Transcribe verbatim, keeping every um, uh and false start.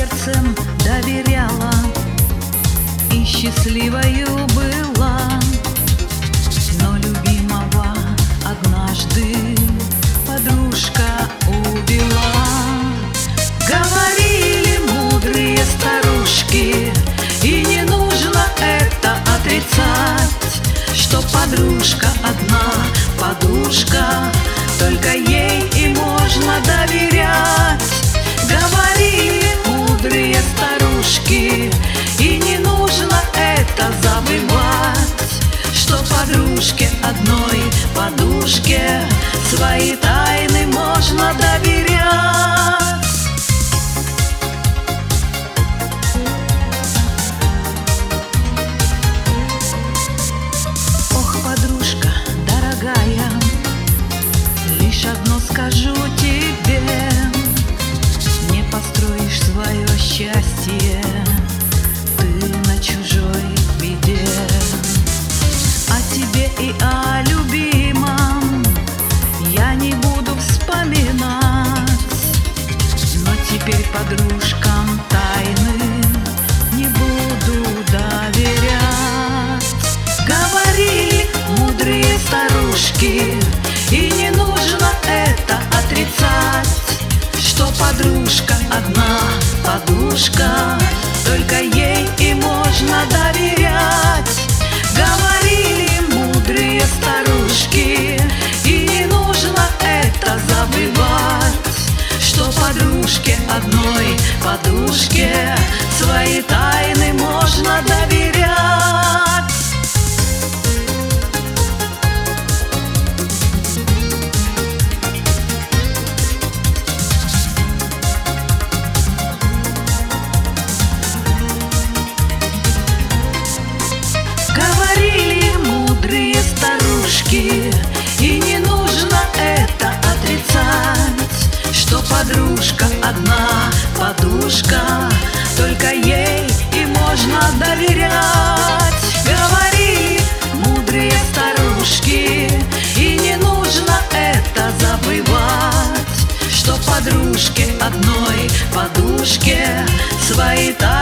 сердцем доверяла и счастливою была, но любимого однажды подружка увела. Говорили мудрые старушки, и не нужно это отрицать, что подружка одна, подушка, только ей и можно доверять. Говорили мудрые старушки, и не нужно это забывать, что подружке одной, подушке, свои тайны можно доверять. Ох, подружка дорогая, лишь одно скажу тебе: не построишь свое счастье ты на чужой беде. О тебе и о любимом я не буду вспоминать, но теперь подружкам тайны не буду доверять. Говорили мудрые старушки, и не нужно это отрицать, что подружка одна, подушка, только ей и можно доверять. Говорили мудрые старушки, и не нужно это забывать, что подружке одной, подушке, свои тайны можно доверять. Говорили мудрые старушки, и не нужно это отрицать, что подружка одна, подушка, только ей и можно доверять. Говорили мудрые старушки, и не нужно это забывать, что подружке одной, подушке, свои тайны